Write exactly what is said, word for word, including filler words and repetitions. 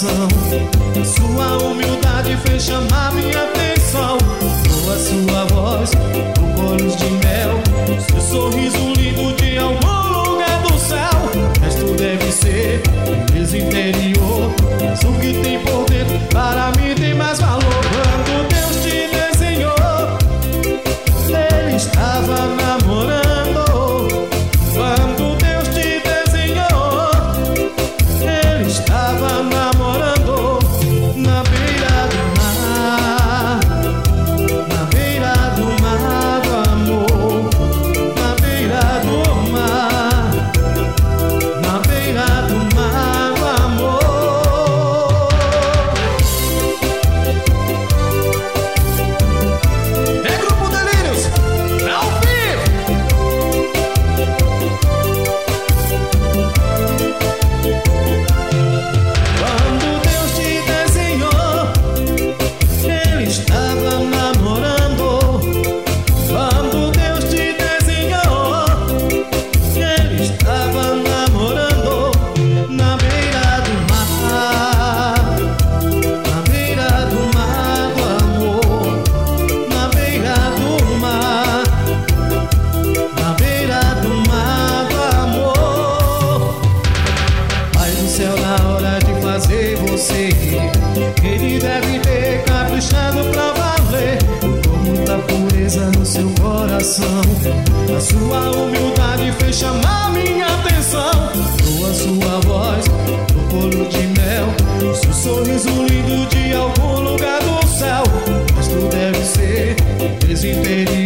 coração. A sua humildade fez chamar minha atenção. Com a sua voz, com colos de mel, seu sorriso lindo de algum lugar do céu. Mas tu deve ser beleza interior, mas o que tem por dentro para mim tem mais valor. Quando Deus te desenhou, Ele estava namorando. Quando Deus te desenhou, Ele estava namorando. Na beira do mar, na beira do mar do amor, na beira do mar, na beira do mar do amor. É Grupo Delírios, ao vivo. Quando Deus te desenhou, Ele estava namorando. Quando Deus te desenhou, Ele estava namorando. Na beira do mar, na beira do mar do amor, na beira do mar, na beira do mar do amor. Pai do céu, na hora de fazer você rir, Ele deve ter caprichado pra valer. Com muita pureza no seu coração, a sua humildade fez chamar minha atenção. Com a sua voz, no colo de mel, seu sorriso lindo de algum lugar do céu. Mas tu deve ser beleza interior,